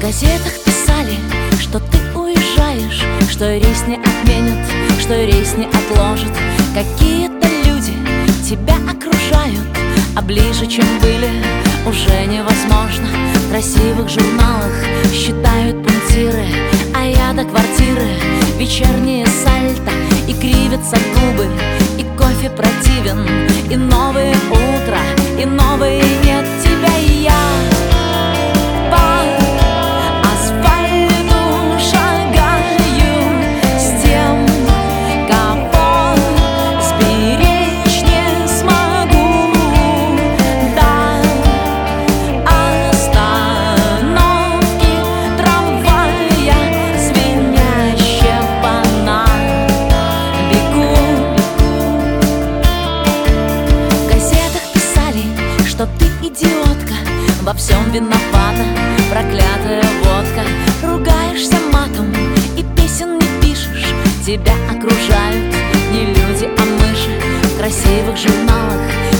газетах писали, что ты уезжаешь, что рейс не отменят, что рейс не отложат. Какие-то люди тебя окружают, а ближе, чем были, уже невозможно. В красивых журналах считают пунктиры, а я до квартиры вечерние сальто. И кривятся губы, и кофе противен, и новое утро, и новые нет тебя. И я по асфальту шагаю с тем, кого сберечь не смогу. До остановки трамвая звенящего на бегу. В газетах писали, что ты идиотка, во всем виновата проклятая водка. Ругаешься матом и песен не пишешь, тебя окружают не люди, а мыши. В красивых журналах